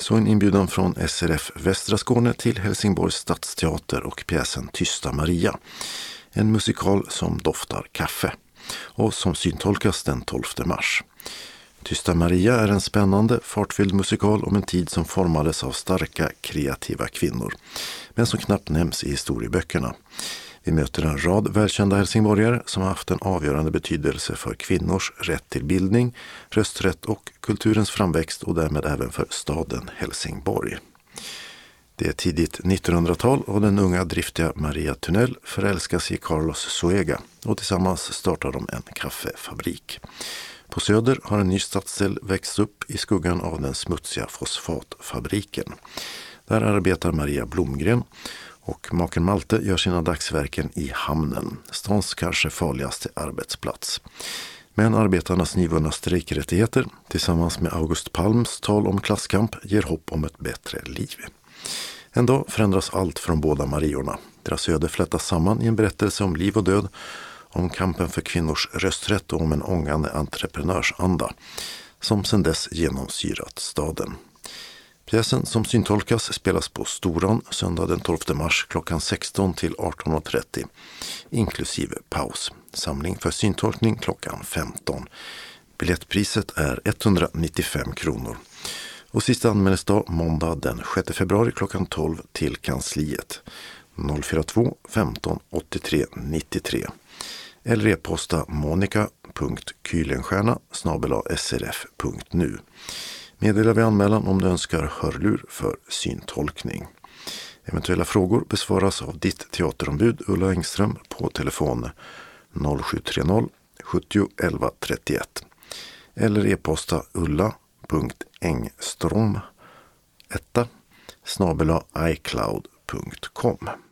Så en inbjudan från SRF Västra Skåne till Helsingborgs stadsteater och pjäsen Tysta Maria. En musikal som doftar kaffe och som syntolkas den 12 mars. Tysta Maria är en spännande, fartfylld musikal om en tid som formades av starka, kreativa kvinnor, men som knappt nämns i historieböckerna. Vi möter en rad välkända helsingborgare som har haft en avgörande betydelse för kvinnors rätt till bildning, rösträtt och kulturens framväxt och därmed även för staden Helsingborg. Det är tidigt 1900-tal och den unga driftiga Maria Tunnell förälskas i Carlos Zoega och tillsammans startar de en kaffefabrik. På Söder har en ny stadsdel växt upp i skuggan av den smutsiga fosfatfabriken. Där arbetar Maria Blomgren och maken Malte gör sina dagsverken i hamnen, stans kanske farligaste arbetsplats. Men arbetarnas nyvunna strejkrättigheter tillsammans med August Palms tal om klasskamp ger hopp om ett bättre liv. En dag förändras allt från båda Mariorna. Deras öde flätas samman i en berättelse om liv och död, om kampen för kvinnors rösträtt och om en ångande entreprenörsanda som sedan dess genomsyrat staden. Pjäsen som syntolkas spelas på Storan söndag den 12 mars klockan 16 till 18.30 inklusive paus. Samling för syntolkning klockan 15. Biljettpriset är 195 kronor. Och sista anmälningsdag måndag den 6 februari klockan 12 till kansliet 042 15 83 93 eller e-posta monica.kylenstierna@srf.nu. Meddela vid anmälan om du önskar hörlur för syntolkning. Eventuella frågor besvaras av ditt teaterombud Ulla Engström på telefon 0730 70 11 31 eller e-posta ulla.engstrom@icloud.com.